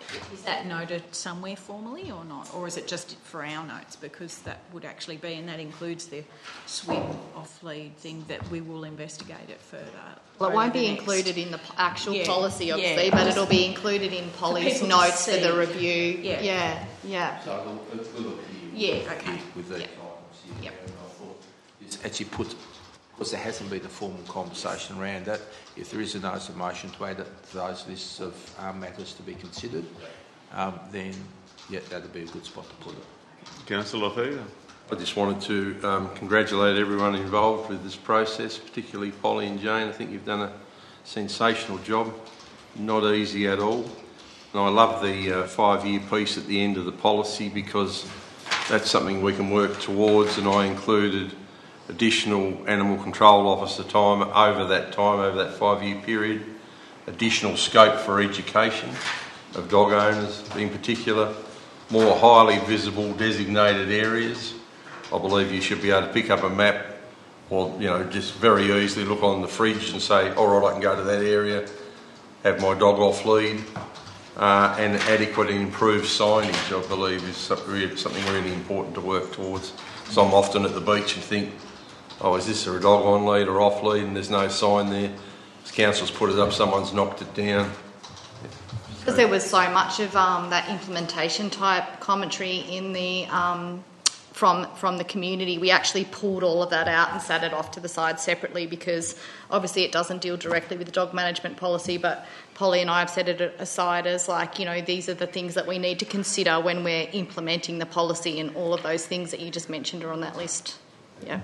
Is that noted somewhere formally or not? Or is it just for our notes? Because that would actually be, and that includes the swim off-lead thing, that we will investigate it further. Well, it won't be next... included in the actual yeah. policy, obviously, yeah. but it'll be included in Polly's for notes for see. the review. Yeah. Yeah, yeah. So it'll, it'll appear Yeah, okay. with these Yep. items. Yep. And I thought it's actually put, because there hasn't been a formal conversation around that, if there is a notice of motion to add it to those lists of um, matters to be considered, um, then yeah, that'd be a good spot to put it. Councillor Lefevre. I just wanted to um, congratulate everyone involved with this process, particularly Polly and Jane. I think you've done a sensational job, not easy at all. And I love the uh, five-year piece at the end of the policy, because that's something we can work towards, and I included additional animal control officer time over that time, over that five-year period, additional scope for education of dog owners in particular, more highly visible designated areas. I believe you should be able to pick up a map, or you know, just very easily look on the fridge and say, all right, I can go to that area, have my dog off lead, uh, and adequate and improved signage, I believe, is something really important to work towards. So I'm often at the beach and think, oh, is this a dog on lead or off lead, and there's no sign there. As council's put it up, someone's knocked it down. Because there was so much of um, that implementation type commentary in the um, from from the community, we actually pulled all of that out and sat it off to the side separately, because obviously it doesn't deal directly with the dog management policy, but Polly and I have set it aside as like, you know, these are the things that we need to consider when we're implementing the policy, and all of those things that you just mentioned are on that list. Yeah.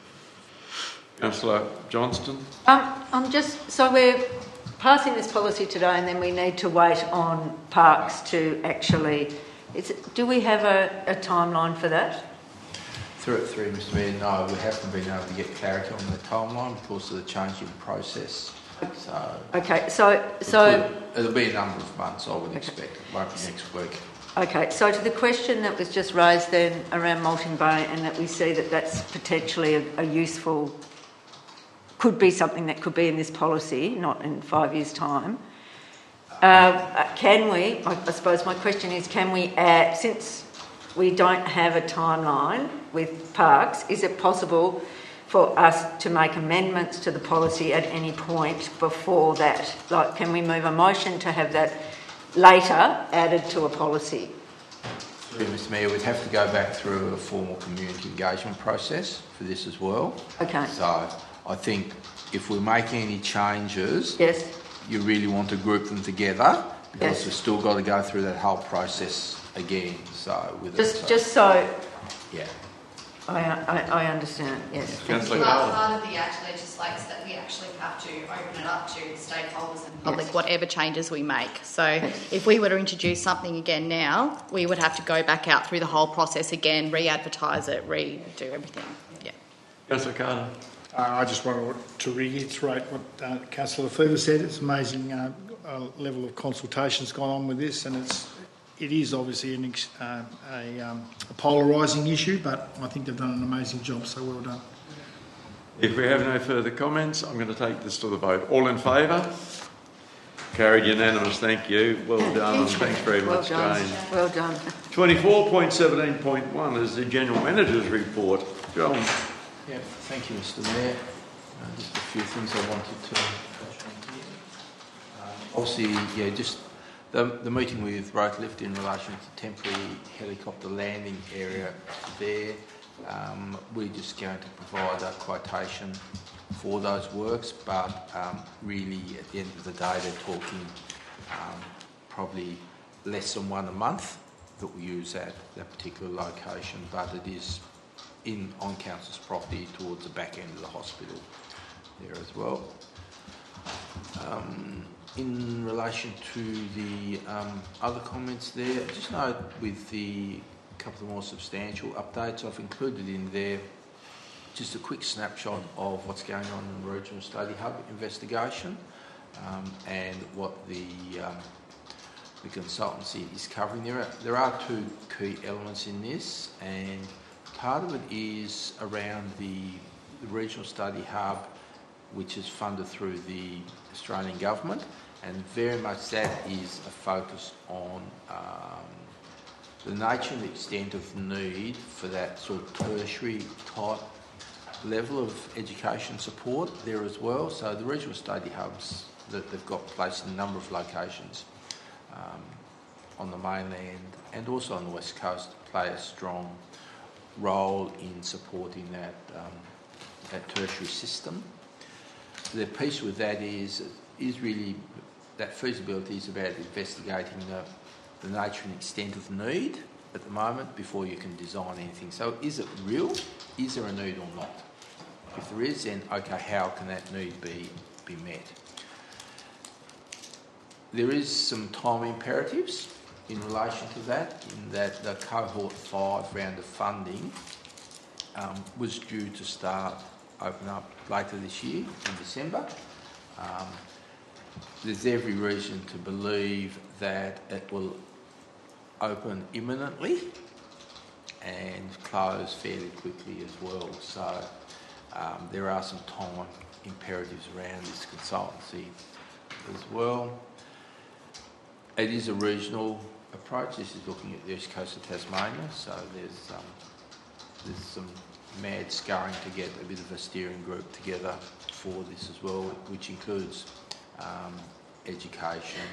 Councillor Johnston. Um, I'm just, so we're passing this policy today, and then we need to wait on parks to actually, is it, do we have a, a timeline for that? Through, through Mister Mayor, no, we haven't been able to get clarity on the timeline because of the change in process. So, okay, so so could, it'll be a number of months, I would okay. expect. It won't be next week. Okay, so to the question that was just raised then around Malting Bay, and that we see that that's potentially a, a useful, could be something that could be in this policy, not in five years' time. Uh, can we? I, I suppose my question is, can we add, since we don't have a timeline with parks, is it possible for us to make amendments to the policy at any point before that? Like, can we move a motion to have that later added to a policy? Through Mister Mayor, we'd have to go back through a formal community engagement process for this as well. Okay. So I think if we're making any changes, yes, you really want to group them together, because yes. we've still got to go through that whole process again. So with just it, so. just so yeah. I, I, I understand, yes. Part, part of the Act legislates that we actually have to open it up to stakeholders and public, yes. whatever changes we make. So if we were to introduce something again now, we would have to go back out through the whole process again, re-advertise it, redo everything. Yeah. Councillor Carter. Uh, I just want to reiterate what uh, Councillor Lefevre said. It's amazing uh, uh, level of consultation's gone on with this, and it's it is obviously an ex, uh, a, um, a polarising issue, but I think they've done an amazing job, so well done. If we have no further comments, I'm going to take this to the vote. All in favour? Carried unanimous, thank you. Well done, thanks very well much, done. Jane. Well done. twenty-four point seventeen point one is the General Manager's report. John. Yeah, thank you, Mister Mayor. Uh, just a few things I wanted to touch on here. Uh, obviously, yeah, just the, the meeting with Roadlift in relation to temporary helicopter landing area there. Um, we're just going to provide a quotation for those works, but um, really at the end of the day they're talking um, probably less than one a month that we use at that particular location, but it is in on council's property towards the back end of the hospital there as well. Um, in relation to the um, other comments there, just note with the couple of more substantial updates I've included in there just a quick snapshot of what's going on in the Regional Study Hub investigation um, and what the um, the consultancy is covering. There are, there are two key elements in this, and part of it is around the, the Regional Study Hub, which is funded through the Australian Government, and very much that is a focus on um, the nature and the extent of need for that sort of tertiary type level of education support there as well. So the regional study hubs that they've got placed in a number of locations um, on the mainland and also on the west coast play a strong role in supporting that um, that tertiary system. The piece with that is is really that feasibility is about investigating the, the nature and extent of need at the moment before you can design anything. So is it real? Is there a need or not? If there is, then okay, how can that need be, be met? There is some time imperatives in relation to that, in that the cohort five round of funding um, was due to start, open up later this year in December. Um, there's every reason to believe that it will open imminently and close fairly quickly as well. So um, there are some time imperatives around this consultancy as well. It is a regional approach. This is looking at the east coast of Tasmania, so there's um, there's some mad scurrying to get a bit of a steering group together for this as well, which includes um, education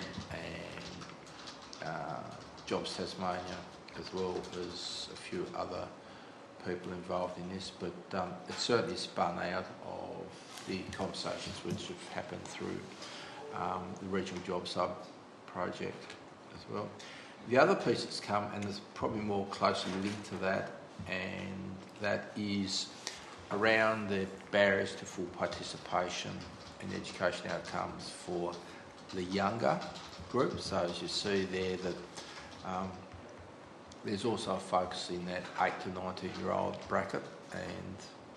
and uh, Jobs Tasmania, as well as a few other people involved in this. But um, it certainly spun out of the conversations which have happened through um, the Regional Jobs Hub project as well. The other piece that's come, and is probably more closely linked to that, and that is around the barriers to full participation in education outcomes for the younger group. So as you see there, that um, there's also a focus in that eight to nineteen year old bracket and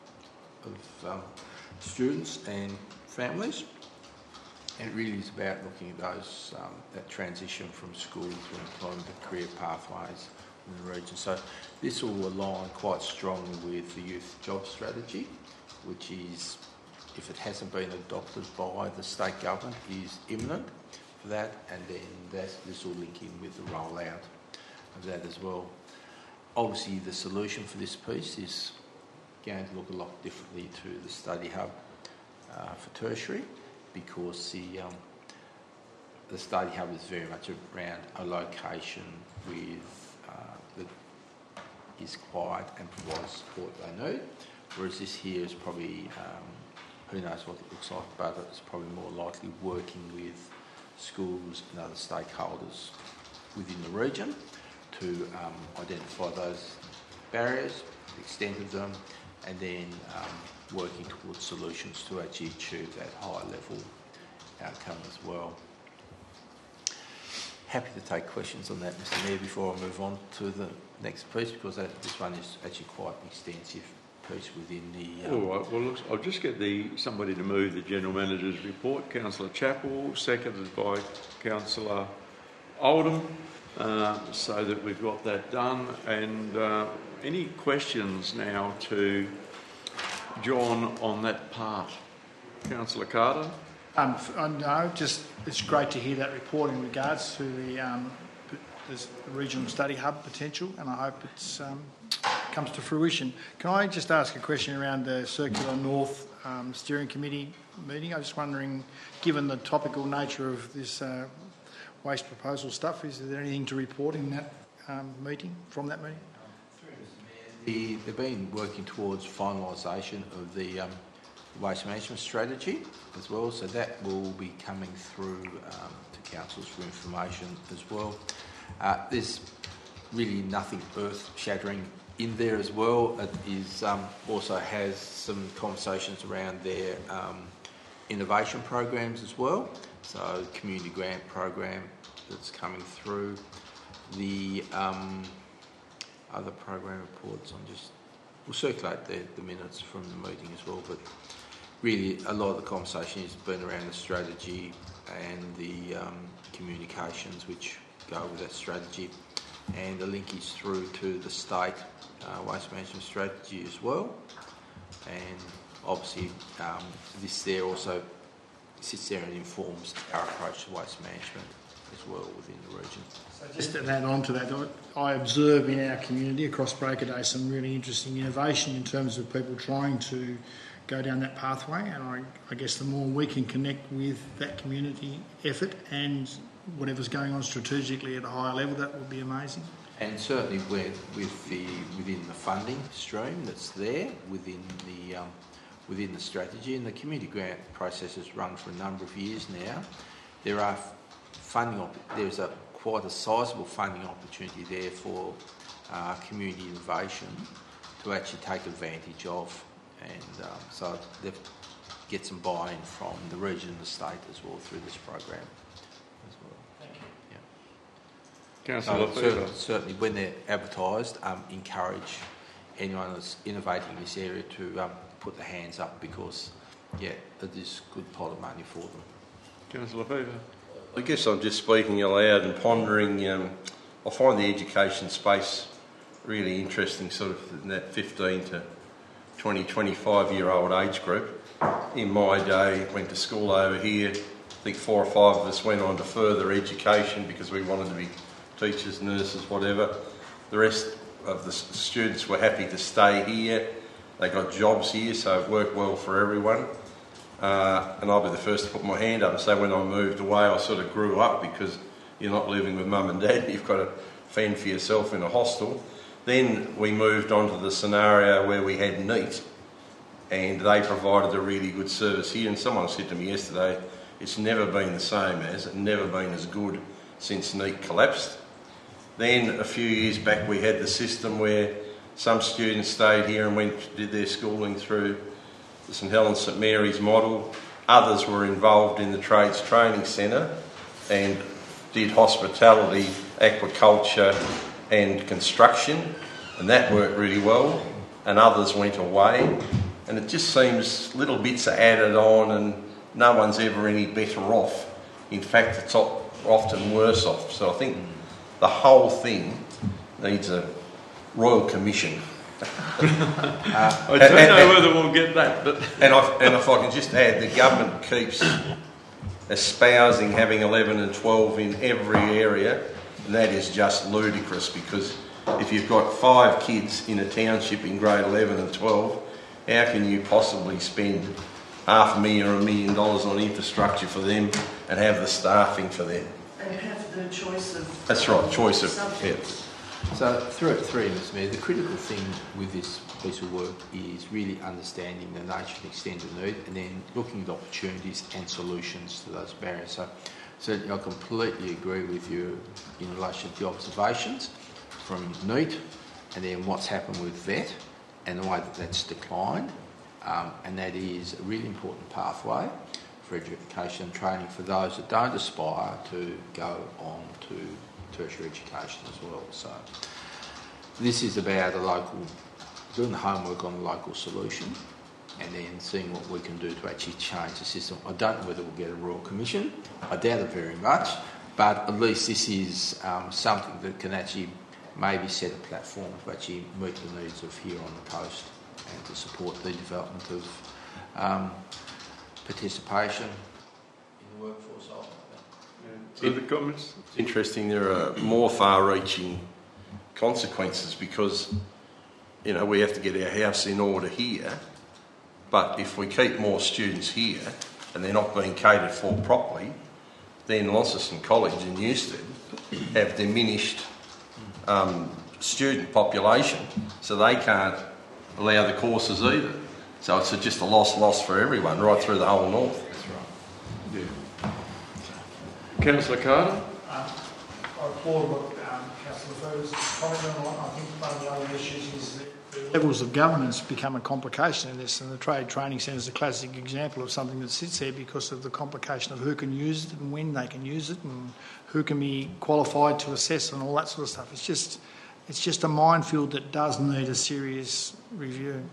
of um, students and families. And it really is about looking at those um, that transition from school to employment, the career pathways in the region. So this will align quite strongly with the youth job strategy, which is, if it hasn't been adopted by the state government, is imminent for that, and then that's, this will link in with the rollout of that as well. Obviously, the solution for this piece is going to look a lot differently to the study hub uh, for tertiary, because the um, the study hub is very much around a location with uh, that is quiet and provides support they need, whereas this here is probably um, who knows what it looks like, but it's probably more likely working with schools and other stakeholders within the region to um, identify those barriers, the extent of them, and then um, working towards solutions to actually achieve that high level outcome as well. Happy to take questions on that, Mister Mayor, before I move on to the next piece, because that, this one is actually quite an extensive piece within the... Um, All right, well, look, I'll just get the somebody to move the General Manager's report. Councillor Chappell, seconded by Councillor Oldham, uh, so that we've got that done. And uh, any questions now to John on that part? Councillor Carter? Um, I know, just it's great to hear that report in regards to the, um, the regional study hub potential, and I hope it um, comes to fruition. Can I just ask a question around the Circular North um, Steering Committee meeting? I was just wondering, given the topical nature of this uh, waste proposal stuff, is there anything to report in that um, meeting, from that meeting? The, they've been working towards finalisation of the um, waste management strategy as well, so that will be coming through um, to councils for information as well. Uh, there's really nothing earth-shattering in there as well. It is um, also has some conversations around their um, innovation programs as well. So community grant program that's coming through. The um, other program reports, I'm just we'll circulate the, the minutes from the meeting as well, but really a lot of the conversation has been around the strategy and the um, communications which go with that strategy, and the linkage through to the state uh, waste management strategy as well. And obviously um, this there also sits there and informs our approach to waste management as well within the region. So just to add on to that, I observe in our community across Breaker Day some really interesting innovation in terms of people trying to go down that pathway, and I, I guess the more we can connect with that community effort and whatever's going on strategically at a higher level, that would be amazing. And certainly with, with the within the funding stream that's there within the um, within the strategy, and the community grant process has run for a number of years now. There are funding. Op- there's a quite a sizable funding opportunity there for uh, community innovation to actually take advantage of, and um, so they've get some buy-in from the region and the state as well through this program as well. Thank you. Yeah. Councillor So Fever. certainly, certainly, when they're advertised, um, encourage anyone that's innovating in this area to um, put their hands up, because, yeah, it is a good pot of money for them. Councillor Fever. I guess I'm just speaking aloud and pondering. Um, I find the education space really interesting, sort of in that fifteen to twenty, twenty-five year old age group. In my day, went to school over here. I think four or five of us went on to further education because we wanted to be teachers, nurses, whatever. The rest of the students were happy to stay here. They got jobs here, so it worked well for everyone. Uh, and I'll be the first to put my hand up and say when I moved away, I sort of grew up, because you're not living with mum and dad, you've got to fend for yourself in a hostel. Then we moved on to the scenario where we had NEAT, and they provided a really good service here. And someone said to me yesterday, it's never been the same as, and never been as good since NEAT collapsed. Then a few years back we had the system where some students stayed here and went did their schooling through the St Helens St Mary's model. Others were involved in the Trades Training Centre and did hospitality, aquaculture and construction, and that worked really well. And others went away, and it just seems little bits are added on and no one's ever any better off. In fact, it's often worse off. So I think the whole thing needs a royal commission. uh, I don't and, know and, whether we'll get that, but and, I, and if I can just add, the government keeps espousing having eleven and twelve in every area, and that is just ludicrous, because if you've got five kids in a township in grade eleven and twelve, how can you possibly spend half a million or a million dollars on infrastructure for them and have the staffing for them? And have the choice of... That's right, choice of... subjects. Yeah. So through, through Mister Mayor, the critical thing with this piece of work is really understanding the nature and extent of need, and then looking at opportunities and solutions to those barriers. So, so I completely agree with you in relation to the observations from NEAT, and then what's happened with V E T and the way that that's declined, um, and that is a really important pathway for education and training for those that don't aspire to go on to tertiary education as well. So this is about a local, doing the homework on a local solution, and then seeing what we can do to actually change the system. I don't know whether we'll get a Royal Commission. I doubt it very much, but at least this is um, something that can actually maybe set a platform to actually meet the needs of here on the coast and to support the development of um, participation in the workforce. Other comments? It's interesting, there are more far-reaching consequences, because, you know, we have to get our house in order here, but if we keep more students here and they're not being catered for properly, then Launceston College and Newstead have diminished um, student population, so they can't allow the courses either. So it's a, just a loss-loss for everyone right through the whole north. That's right. Yeah. Councillor Carter? Um, I applaud what um, Councillor Fergus commented on. I think one of the other issues is that the levels of governance become a complication in this, and the Trade Training Centre is a classic example of something that sits there because of the complication of who can use it and when they can use it and who can be qualified to assess and all that sort of stuff. It's just, it's just a minefield that does need a serious review.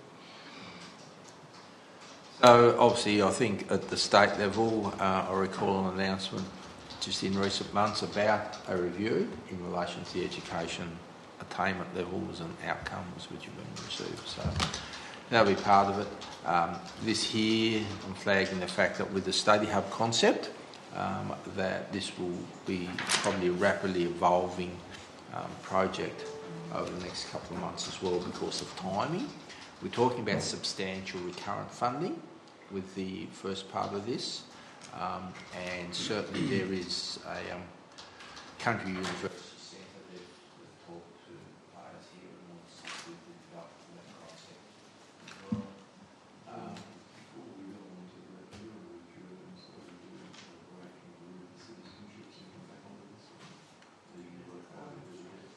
So obviously, I think at the state level, uh, I recall an announcement just in recent months about a review in relation to the education attainment levels and outcomes which have been received. So that'll be part of it. Um, this here, I'm flagging the fact that with the study hub concept, um, that this will be probably a rapidly evolving um, project over the next couple of months as well because of timing. We're talking about substantial recurrent funding with the first part of this, um, and certainly there is a um, country university centre that we've talked to players here and want to see the development of that concept as well. Um, before we go on to the euro returns, what we do is we're working with the citizenships and back on this. The work on the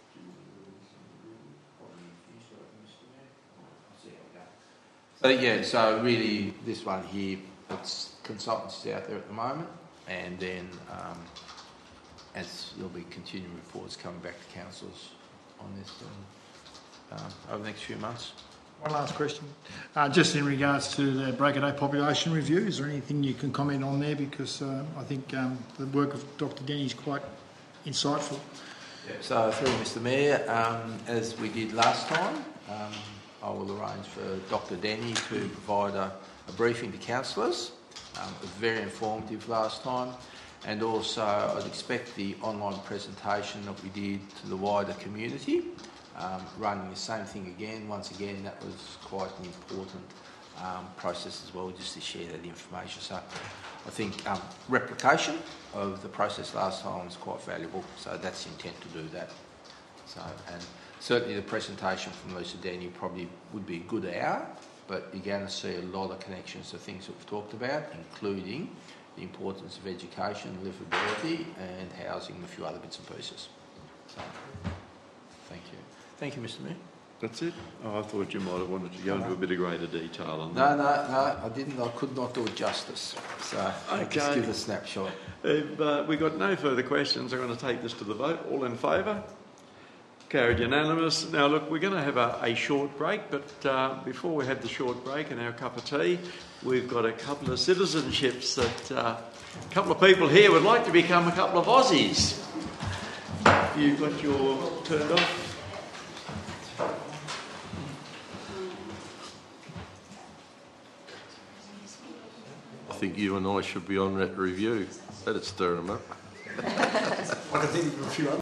So yeah, so really this one here, it's consultants out there at the moment, and then um, as there'll be continuing reports coming back to councils on this um, um, over the next few months. One last question. Uh, just in regards to the Break-A-Day population review, is there anything you can comment on there? Because uh, I think um, the work of Doctor Denny is quite insightful. Yeah, so through Mister Mayor, um, as we did last time, um, I will arrange for Doctor Denny to provide a, a briefing to councillors. Um, it was very informative last time, and also I'd expect the online presentation that we did to the wider community, um, running the same thing again. Once again, that was quite an important um, process as well, just to share that information. So I think um, replication of the process last time was quite valuable, so that's the intent to do that. So, and certainly the presentation from Lisa Denny probably would be a good hour, but you're going to see a lot of connections to things that we've talked about, including the importance of education, livability and housing and a few other bits and pieces. So, thank you. Thank you, Mister Mayor. That's it? Oh, I thought you might have wanted to go into a bit of greater detail on No, that. no, no, I didn't. I could not do it justice. So I'll just Okay. give a snapshot. If uh, we've got no further questions, I'm going to take this to the vote. All in favour? Carried unanimous. Now, look, we're going to have a, a short break, but uh, before we have the short break and our cup of tea, we've got a couple of citizenships that uh, a couple of people here would like to become a couple of Aussies. You've got your turned off. I think you and I should be on that review. Let it stir them up. I can think of a few other